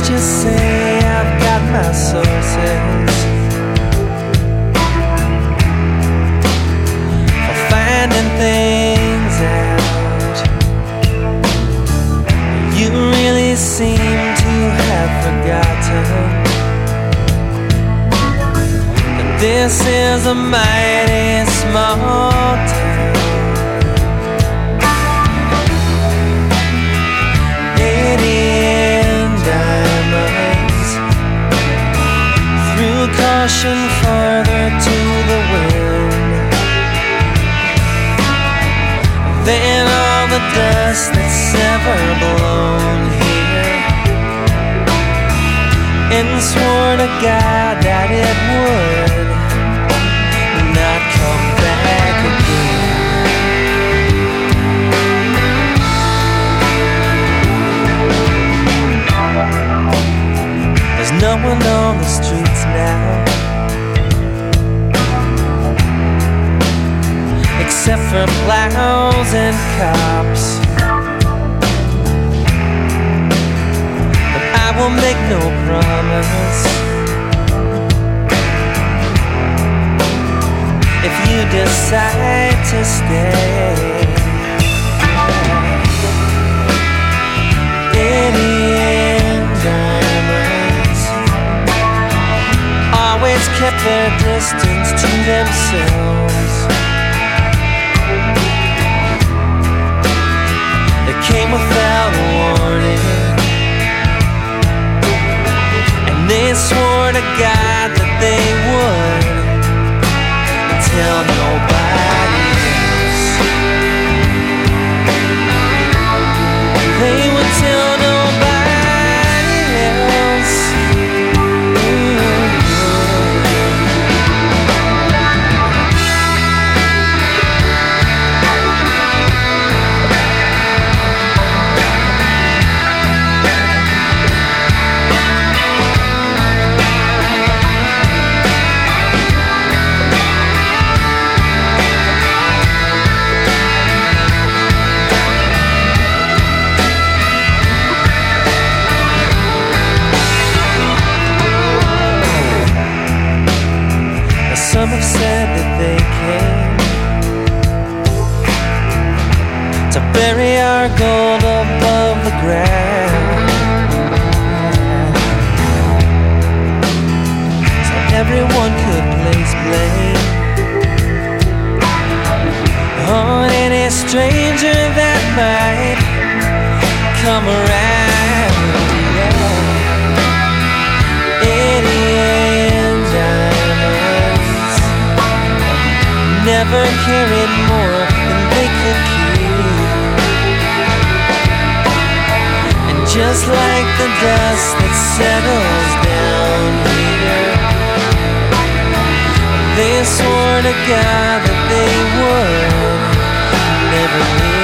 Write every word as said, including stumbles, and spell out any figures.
just say I've got my sources for finding things out. You really seem to have forgotten that this is a mighty small town. Caution farther to the wind than all the dust that's ever blown here, and swore to God that it would not come back again. There's no one on the streets now except for plows and cops. But I will make no promise if you decide to stay. Indian diamonds always kept their distance to themselves. Came without a warning, and they swore to God that they would tell nobody else. They would tell nobody else. Some have said that they came to bury our gold above the ground, so everyone could place blame on any stranger that might come around. Indian diamonds never carried more than they could keep, and just like the dust that settles down here, they swore to God that they would never leave.